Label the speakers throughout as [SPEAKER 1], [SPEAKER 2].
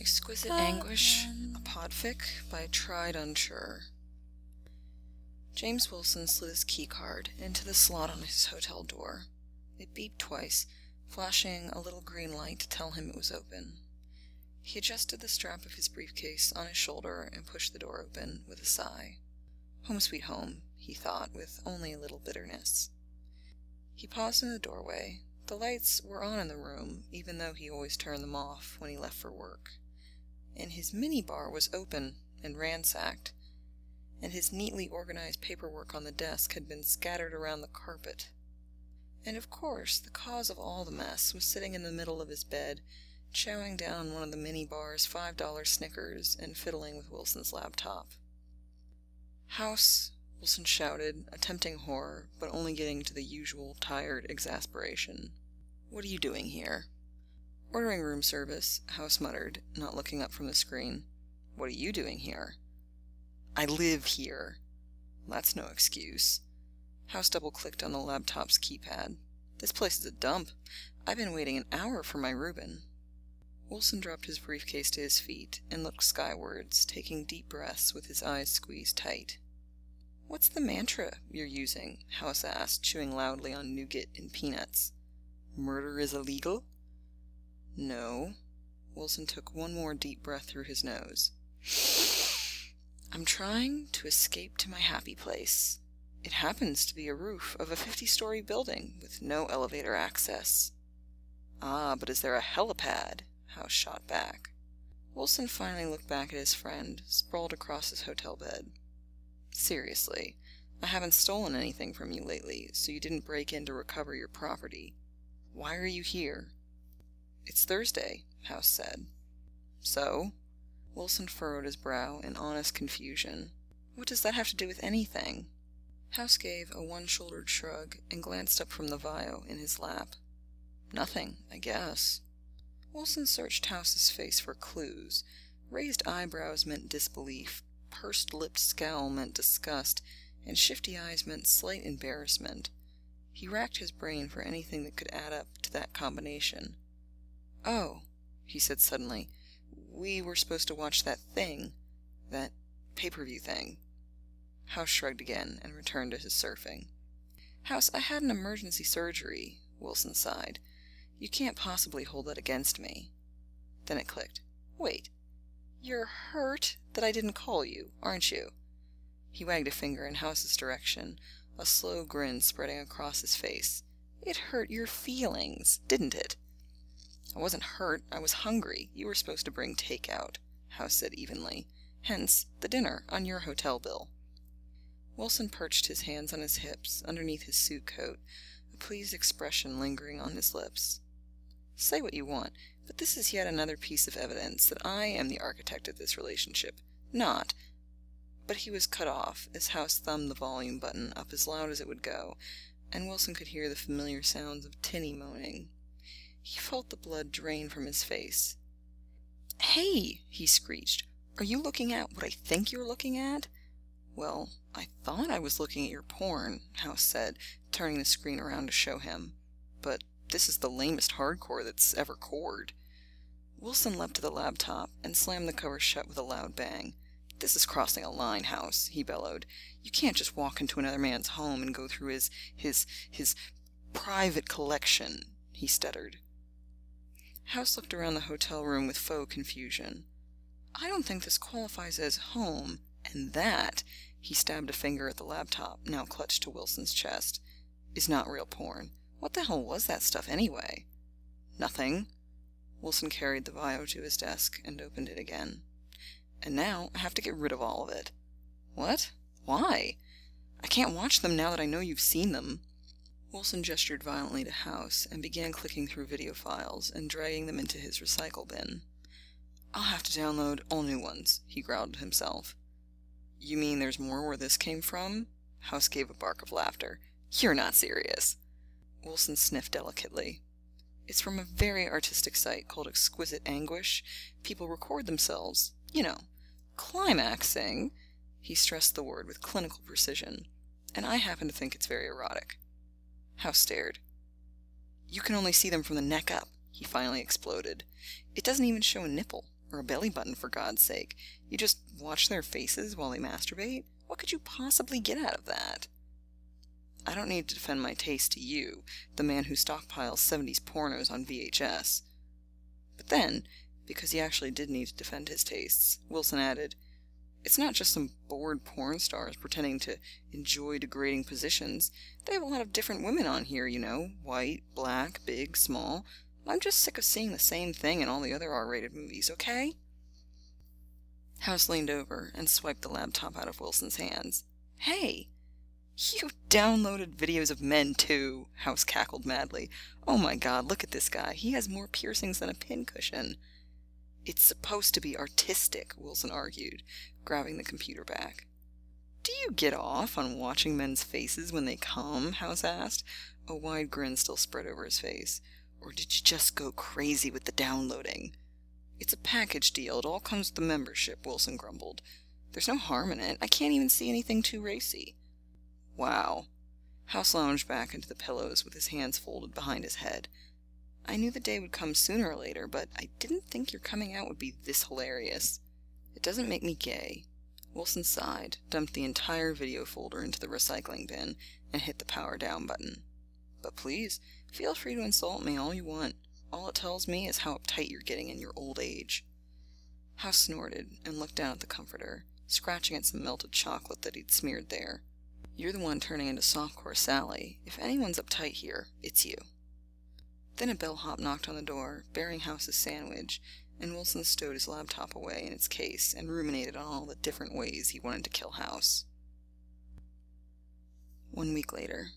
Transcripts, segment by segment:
[SPEAKER 1] Exquisite Anguish, a podfic by Tried Unsure. James Wilson slid his keycard into the slot on his hotel door. It beeped twice, flashing a little green light to tell him it was open. He adjusted the strap of his briefcase on his shoulder and pushed the door open with a sigh. Home sweet home, he thought, with only a little bitterness. He paused in the doorway. The lights were on in the room, even though he always turned them off when he left for work. And his minibar was open and ransacked, and his neatly organized paperwork on the desk had been scattered around the carpet. And of course, the cause of all the mess was sitting in the middle of his bed, chowing down one of the minibar's $5 Snickers and fiddling with Wilson's laptop. "House," Wilson shouted, attempting horror, but only getting to the usual tired exasperation. "What are you doing here?" "Ordering room service," House muttered, not looking up from the screen. "What are you doing here?" "I live here." "That's no excuse." House double-clicked on the laptop's keypad. "This place is a dump. I've been waiting an hour for my Reuben." Wilson dropped his briefcase to his feet and looked skywards, taking deep breaths with his eyes squeezed tight. "What's the mantra you're using?" House asked, chewing loudly on nougat and peanuts. "Murder is illegal?" "No." Wilson took one more deep breath through his nose. "I'm trying to escape to my happy place. It happens to be a roof of a 50-story building with no elevator access." "Ah, but is there a helipad?" House shot back. Wilson finally looked back at his friend, sprawled across his hotel bed. "Seriously, I haven't stolen anything from you lately, so you didn't break in to recover your property. Why are you here?" "It's Thursday," House said. "So?" Wilson furrowed his brow in honest confusion. "What does that have to do with anything?" House gave a one-shouldered shrug and glanced up from the Vio in his lap. "Nothing, I guess." Wilson searched House's face for clues. Raised eyebrows meant disbelief, pursed-lipped scowl meant disgust, and shifty eyes meant slight embarrassment. He racked his brain for anything that could add up to that combination. "Oh," he said suddenly, "we were supposed to watch that thing. That pay-per-view thing." House shrugged again and returned to his surfing. "House, I had an emergency surgery," Wilson sighed. "You can't possibly hold that against me." Then it clicked. "Wait. You're hurt that I didn't call you, aren't you?" He wagged a finger in House's direction, a slow grin spreading across his face. "It hurt your feelings, didn't it?" "I wasn't hurt. I was hungry. You were supposed to bring takeout," House said evenly. "Hence the dinner on your hotel bill." Wilson perched his hands on his hips underneath his suit coat, a pleased expression lingering on his lips. "Say what you want, but this is yet another piece of evidence that I am the architect of this relationship, not—" But he was cut off as House thumbed the volume button up as loud as it would go, and Wilson could hear the familiar sounds of tinny moaning. He felt the blood drain from his face. "Hey!" he screeched. "Are you looking at what I think you're looking at?" "Well, I thought I was looking at your porn," House said, turning the screen around to show him. "But this is the lamest hardcore that's ever cored." Wilson leapt to the laptop and slammed the cover shut with a loud bang. "This is crossing a line, House," he bellowed. "You can't just walk into another man's home and go through his private collection," he stuttered. House looked around the hotel room with faux confusion. "I don't think this qualifies as home, and that," he stabbed a finger at the laptop, now clutched to Wilson's chest, "is not real porn. What the hell was that stuff anyway?" "Nothing." Wilson carried the Vio to his desk and opened it again. "And now I have to get rid of all of it." "What? Why?" "I can't watch them now that I know you've seen them." Wilson gestured violently to House and began clicking through video files and dragging them into his recycle bin. "I'll have to download all new ones," he growled to himself. "You mean there's more where this came from?" House gave a bark of laughter. "You're not serious." Wilson sniffed delicately. "It's from a very artistic site called Exquisite Anguish. People record themselves, you know, climaxing." He stressed the word with clinical precision. "And I happen to think it's very erotic." House stared. "You can only see them from the neck up," he finally exploded. "It doesn't even show a nipple, Or a belly button, for God's sake. You just watch their faces while they masturbate? What could you possibly get out of that? I don't need to defend my taste to you, the man who stockpiles 70s pornos on VHS. But then, because he actually did need to defend his tastes, Wilson added, "It's not just some bored porn stars pretending to enjoy degrading positions. They have a lot of different women on here, you know, white, black, big, small. I'm just sick of seeing the same thing in all the other R-rated movies, okay?" House leaned over and swiped the laptop out of Wilson's hands. "Hey! You downloaded videos of men, too," House cackled madly. "Oh my God, look at this guy. He has more piercings than a pincushion." "It's supposed to be artistic," Wilson argued, grabbing the computer back. "Do you get off on watching men's faces when they come?" House asked, a wide grin still spread over his face. "Or did you just go crazy with the downloading?" "It's a package deal. It all comes with the membership," Wilson grumbled. "There's no harm in it. I can't even see anything too racy." "Wow." House lounged back into the pillows with his hands folded behind his head. "I knew the day would come sooner or later, but I didn't think your coming out would be this hilarious. It doesn't make me gay." Wilson sighed, dumped the entire video folder into the recycling bin, and hit the power down button. "But please, feel free to insult me all you want. All it tells me is how uptight you're getting in your old age." House snorted and looked down at the comforter, scratching at some melted chocolate that he'd smeared there. "You're the one turning into softcore Sally. If anyone's uptight here, it's you." Then a bellhop knocked on the door, bearing House's sandwich, and Wilson stowed his laptop away in its case and ruminated on all the different ways he wanted to kill House. 1 week later.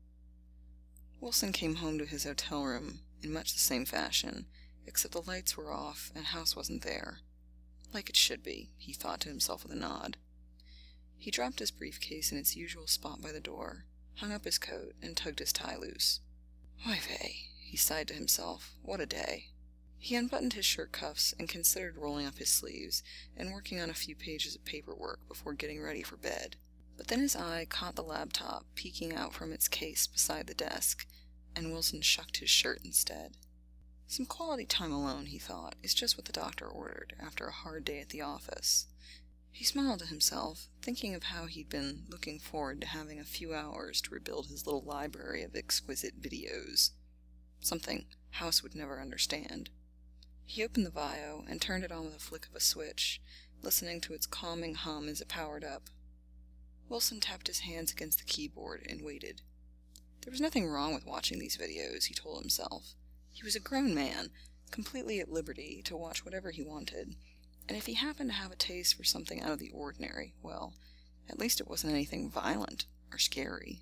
[SPEAKER 1] Wilson came home to his hotel room in much the same fashion, except the lights were off and House wasn't there. Like it should be, he thought to himself with a nod. He dropped his briefcase in its usual spot by the door, hung up his coat, and tugged his tie loose. "Oy vey," he sighed to himself. "What a day." He unbuttoned his shirt cuffs and considered rolling up his sleeves and working on a few pages of paperwork before getting ready for bed. But then his eye caught the laptop peeking out from its case beside the desk, and Wilson shucked his shirt instead. Some quality time alone, he thought, is just what the doctor ordered after a hard day at the office. He smiled to himself, thinking of how he'd been looking forward to having a few hours to rebuild his little library of exquisite videos. Something House would never understand. He opened the Vio and turned it on with a flick of a switch, listening to its calming hum as it powered up. Wilson tapped his hands against the keyboard and waited. There was nothing wrong with watching these videos, he told himself. He was a grown man, completely at liberty to watch whatever he wanted, and if he happened to have a taste for something out of the ordinary, well, at least it wasn't anything violent or scary.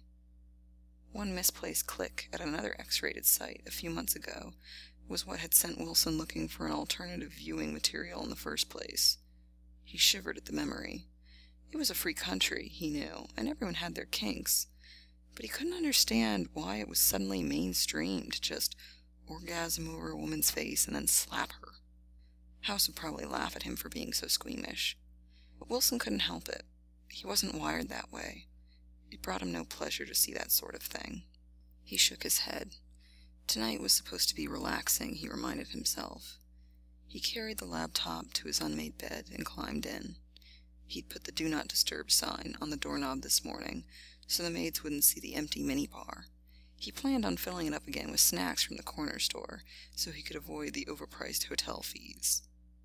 [SPEAKER 1] One misplaced click at another X-rated site a few months ago was what had sent Wilson looking for an alternative viewing material in the first place. He shivered at the memory. It was a free country, he knew, and everyone had their kinks, but he couldn't understand why it was suddenly mainstream to just orgasm over a woman's face and then slap her. House would probably laugh at him for being so squeamish. But Wilson couldn't help it. He wasn't wired that way. It brought him no pleasure to see that sort of thing. He shook his head. Tonight was supposed to be relaxing, he reminded himself. He carried the laptop to his unmade bed and climbed in. He'd put the Do Not Disturb sign on the doorknob this morning, so the maids wouldn't see the empty minibar. He planned on filling it up again with snacks from the corner store, so he could avoid the overpriced hotel fees.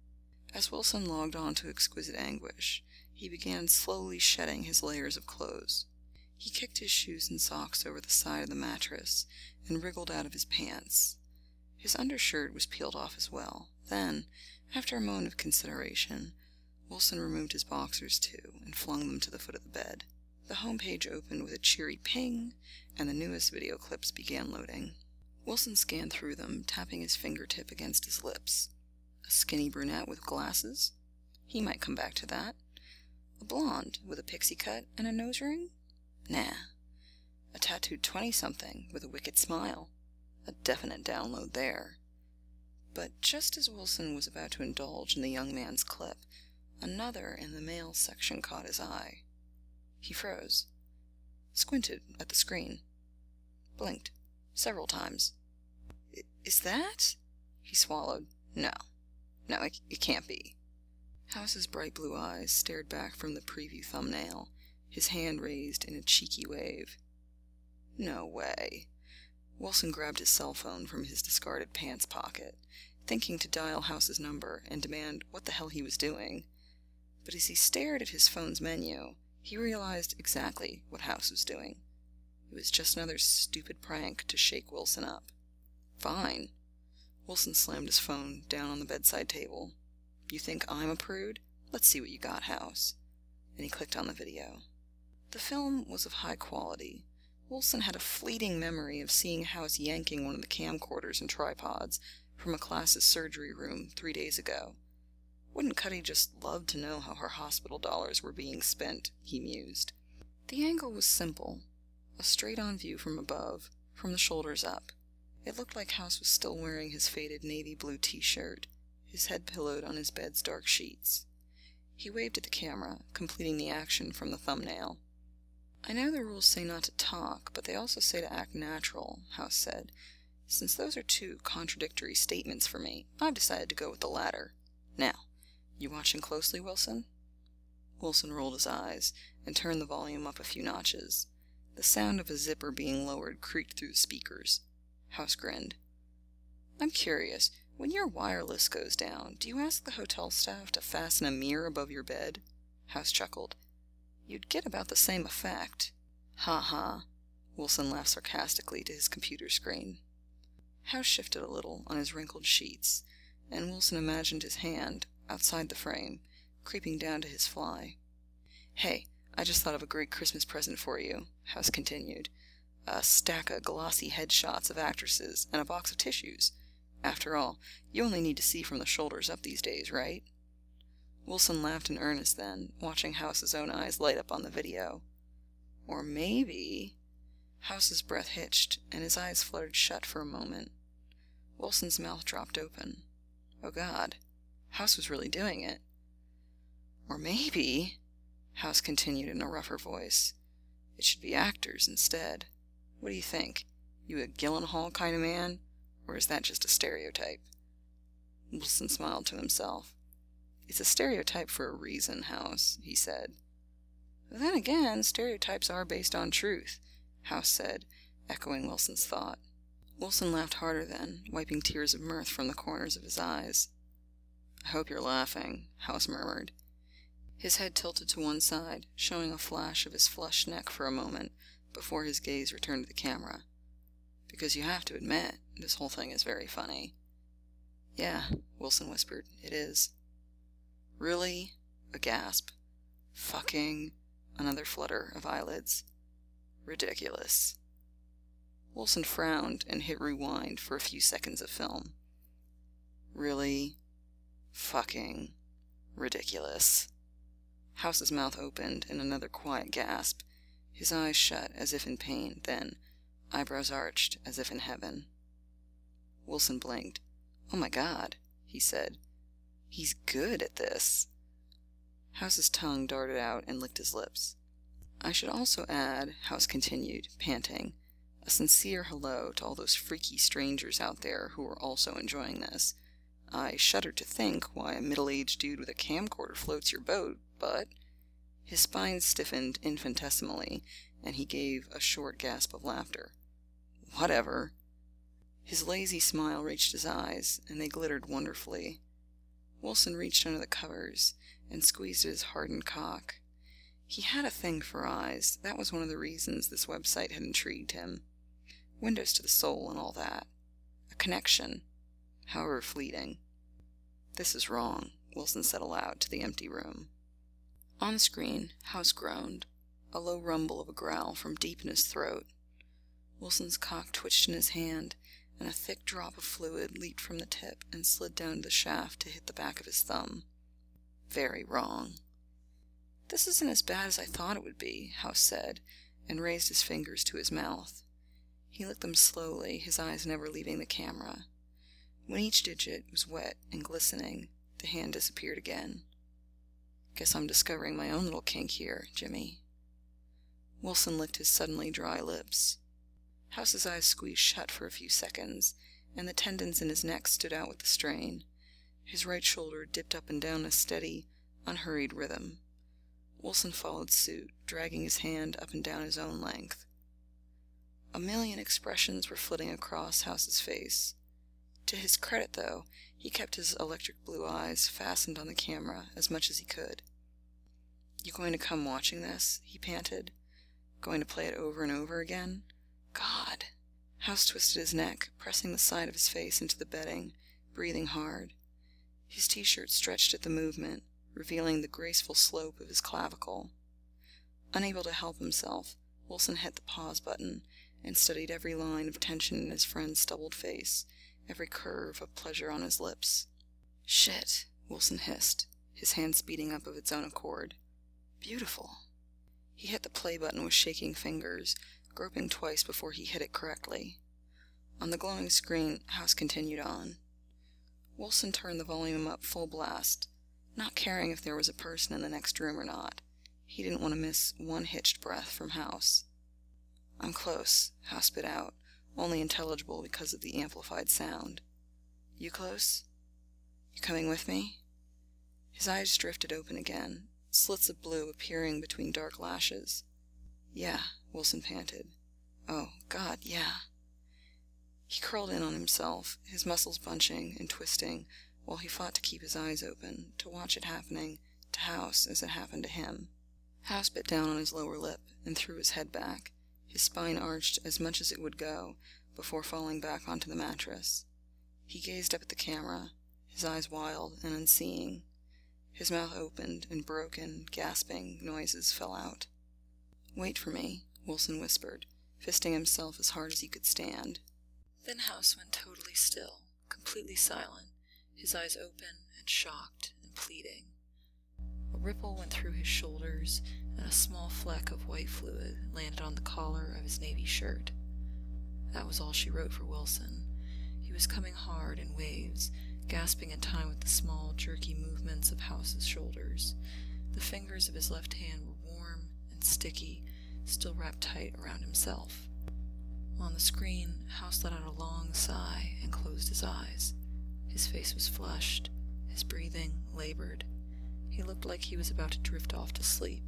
[SPEAKER 1] As Wilson logged on to Exquisite Anguish, he began slowly shedding his layers of clothes. He kicked his shoes and socks over the side of the mattress and wriggled out of his pants. His undershirt was peeled off as well. Then, after a moment of consideration, Wilson removed his boxers too and flung them to the foot of the bed. The homepage opened with a cheery ping, and the newest video clips began loading. Wilson scanned through them, tapping his fingertip against his lips. A skinny brunette with glasses? He might come back to that. A blonde with a pixie cut and a nose ring? Nah. A tattooed 20-something with a wicked smile. A definite download there. But just as Wilson was about to indulge in the young man's clip, another in the male section caught his eye. He froze, squinted at the screen, blinked several times. Is that? He swallowed. No, No, it can't be. House's bright blue eyes stared back from the preview thumbnail, his hand raised in a cheeky wave. No way. Wilson grabbed his cell phone from his discarded pants pocket, thinking to dial House's number and demand what the hell he was doing. But as he stared at his phone's menu, he realized exactly what House was doing. It was just another stupid prank to shake Wilson up. Fine. Wilson slammed his phone down on the bedside table. You think I'm a prude? Let's see what you got, House. And he clicked on the video. The film was of high quality. Wilson had a fleeting memory of seeing House yanking one of the camcorders and tripods from a class's surgery room 3 days ago. Wouldn't Cuddy just love to know how her hospital dollars were being spent, he mused. The angle was simple. A straight-on view from above, from the shoulders up. It looked like House was still wearing his faded navy blue t-shirt, his head pillowed on his bed's dark sheets. He waved at the camera, completing the action from the thumbnail. I know the rules say not to talk, but they also say to act natural, House said. Since those are two contradictory statements for me, I've decided to go with the latter. Now, you watching closely, Wilson? Wilson rolled his eyes and turned the volume up a few notches. The sound of a zipper being lowered creaked through the speakers. House grinned. I'm curious, when your wireless goes down, do you ask the hotel staff to fasten a mirror above your bed? House chuckled. You'd get about the same effect. Ha ha. Wilson laughed sarcastically to his computer screen. House shifted a little on his wrinkled sheets, and Wilson imagined his hand, outside the frame, creeping down to his fly. Hey, I just thought of a great Christmas present for you, House continued. A stack of glossy headshots of actresses and a box of tissues. After all, you only need to see from the shoulders up these days, right? Wilson laughed in earnest then, watching House's own eyes light up on the video. Or maybe... House's breath hitched, and his eyes fluttered shut for a moment. Wilson's mouth dropped open. Oh God, House was really doing it. Or maybe, House continued in a rougher voice, it should be actors instead. What do you think? You a Gyllenhaal kind of man? Or is that just a stereotype? Wilson smiled to himself. It's a stereotype for a reason, House, he said. But then again, stereotypes are based on truth, House said, echoing Wilson's thought. Wilson laughed harder then, wiping tears of mirth from the corners of his eyes. I hope you're laughing, House murmured. His head tilted to one side, showing a flash of his flushed neck for a moment, before his gaze returned to the camera. Because you have to admit, this whole thing is very funny. Yeah, Wilson whispered, it is. Really? A gasp. Fucking. Another flutter of eyelids. Ridiculous. Wilson frowned and hit rewind for a few seconds of film. Really? Fucking. Ridiculous. House's mouth opened in another quiet gasp, his eyes shut as if in pain, then eyebrows arched as if in heaven. Wilson blinked. Oh my God, he said. He's good at this. House's tongue darted out and licked his lips. I should also add, House continued, panting, a sincere hello to all those freaky strangers out there who are also enjoying this. I shudder to think why a middle-aged dude with a camcorder floats your boat, but... His spine stiffened infinitesimally, and he gave a short gasp of laughter. Whatever. His lazy smile reached his eyes, and they glittered wonderfully. Wilson reached under the covers and squeezed at his hardened cock. He had a thing for eyes. That was one of the reasons this website had intrigued him. Windows to the soul and all that. A connection, however fleeting. This is wrong, Wilson said aloud to the empty room. On the screen, House groaned, a low rumble of a growl from deep in his throat. Wilson's cock twitched in his hand, and a thick drop of fluid leaped from the tip and slid down to the shaft to hit the back of his thumb. Very wrong. This isn't as bad as I thought it would be, House said, and raised his fingers to his mouth. He licked them slowly, his eyes never leaving the camera. When each digit was wet and glistening, the hand disappeared again. Guess I'm discovering my own little kink here, Jimmy. Wilson licked his suddenly dry lips. House's eyes squeezed shut for a few seconds, and the tendons in his neck stood out with the strain. His right shoulder dipped up and down a steady, unhurried rhythm. Wilson followed suit, dragging his hand up and down his own length. A million expressions were flitting across House's face. To his credit, though, he kept his electric blue eyes fastened on the camera as much as he could. "You going to come watching this?" he panted. "Going to play it over and over again? God!" House twisted his neck, pressing the side of his face into the bedding, breathing hard. His t-shirt stretched at the movement, revealing the graceful slope of his clavicle. Unable to help himself, Wilson hit the pause button and studied every line of tension in his friend's stubbled face, every curve of pleasure on his lips. "Shit," Wilson hissed, his hand speeding up of its own accord. "Beautiful." He hit the play button with shaking fingers, groping twice before he hit it correctly. On the glowing screen, House continued on. Wilson turned the volume up full blast, not caring if there was a person in the next room or not. He didn't want to miss one hitched breath from House. "I'm close," House spit out, only intelligible because of the amplified sound. "You close? You coming with me?" His eyes drifted open again, slits of blue appearing between dark lashes. "Yeah," Wilson panted. "Oh, God, yeah." He curled in on himself, his muscles bunching and twisting, while he fought to keep his eyes open, to watch it happening to House as it happened to him. House bit down on his lower lip and threw his head back, his spine arched as much as it would go, before falling back onto the mattress. He gazed up at the camera, his eyes wild and unseeing. His mouth opened, and broken, gasping noises fell out. "Wait for me," Wilson whispered, fisting himself as hard as he could stand. Then House went totally still, completely silent, his eyes open and shocked and pleading. A ripple went through his shoulders, and a small fleck of white fluid landed on the collar of his navy shirt. That was all she wrote for Wilson. He was coming hard in waves, gasping in time with the small, jerky movements of House's shoulders. The fingers of his left hand were warm and sticky, still wrapped tight around himself. On the screen, House let out a long sigh and closed his eyes. His face was flushed, his breathing labored. He looked like he was about to drift off to sleep.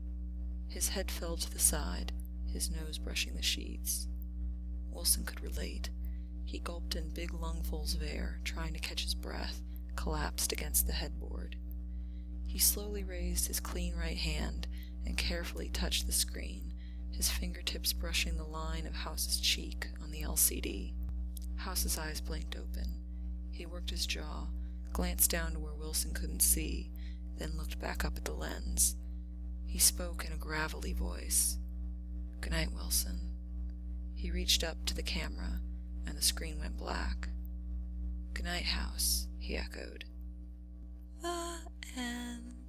[SPEAKER 1] His head fell to the side, his nose brushing the sheets. Wilson could relate. He gulped in big lungfuls of air, trying to catch his breath, collapsed against the headboard. He slowly raised his clean right hand and carefully touched the screen, his fingertips brushing the line of House's cheek on the LCD. House's eyes blinked open. He worked his jaw, glanced down to where Wilson couldn't see, then looked back up at the lens. He spoke in a gravelly voice. "Good night, Wilson." He reached up to the camera, and the screen went black. "Good night, House," he echoed. The end.